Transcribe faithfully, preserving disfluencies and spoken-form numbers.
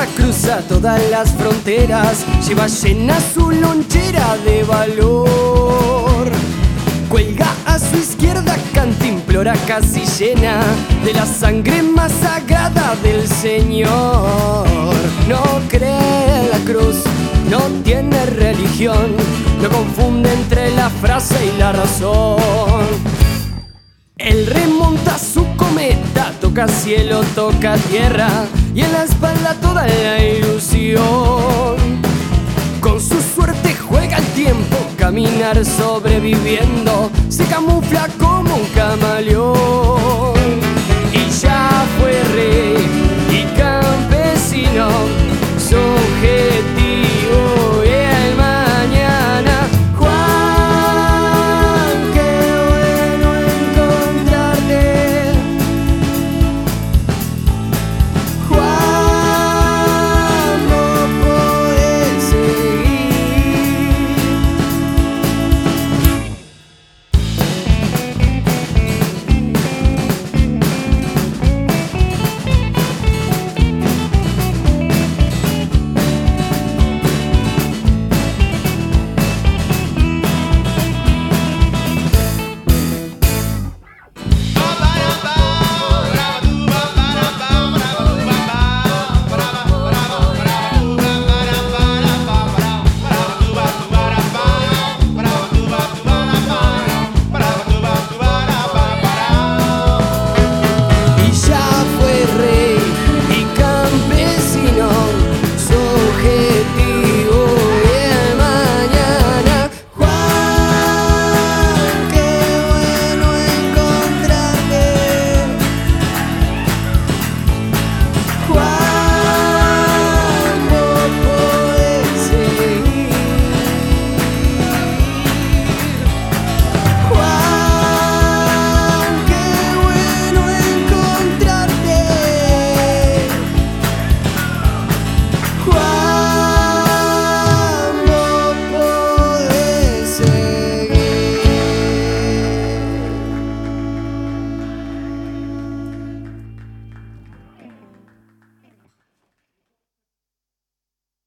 vida cruza todas las fronteras, lleva llena su lonchera de valor. Cuelga a su izquierda cantimplora casi llena de la sangre más sagrada del Señor. No cree en la cruz, no tiene religión, no confunde entre la frase y la razón. Él remonta su cometa, toca cielo, toca tierra, y en la espalda toda la ilusión. Con su suerte juega el tiempo, caminar sobreviviendo, se camufla como un camarón.